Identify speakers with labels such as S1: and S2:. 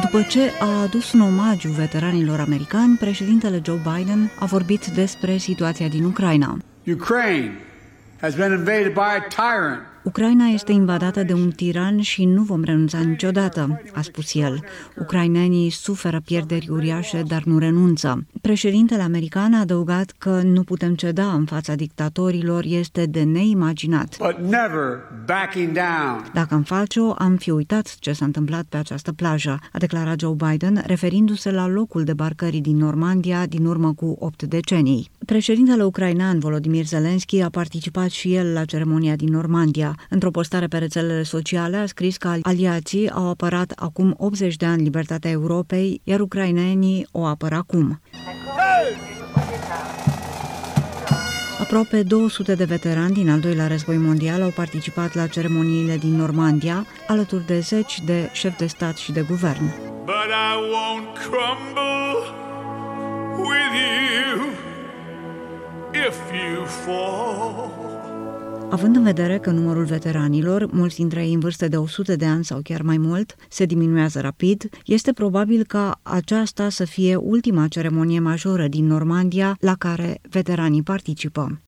S1: După ce a adus un omagiu veteranilor americani, președintele Joe Biden a vorbit despre situația din Ucraina.
S2: Ukraine has been invaded by a tyrant.
S1: Ucraina este invadată de un tiran și nu vom renunța niciodată, a spus el. Ucrainenii suferă pierderi uriașe, dar nu renunță. Președintele american a adăugat că nu putem ceda în fața dictatorilor, este de neimaginat.
S2: But never backing down.
S1: Dacă am face-o, am fi uitat ce s-a întâmplat pe această plajă, a declarat Joe Biden, referindu-se la locul debarcării din Normandia din urmă cu 8 decenii. Președintele ucrainean Volodymyr Zelensky a participat și el la ceremonia din Normandia. Într-o postare pe rețelele sociale a scris că aliații au apărat acum 80 de ani libertatea Europei, iar ucrainenii o apără acum. Aproape 200 de veterani din al doilea război mondial au participat la ceremoniile din Normandia, alături de zeci de șefi de stat și de guvern.
S3: But I won't crumble with you if you fall.
S1: Având în vedere că numărul veteranilor, mulți dintre ei în vârstă de 100 de ani sau chiar mai mult, se diminuează rapid, este probabil ca aceasta să fie ultima ceremonie majoră din Normandia la care veteranii participă.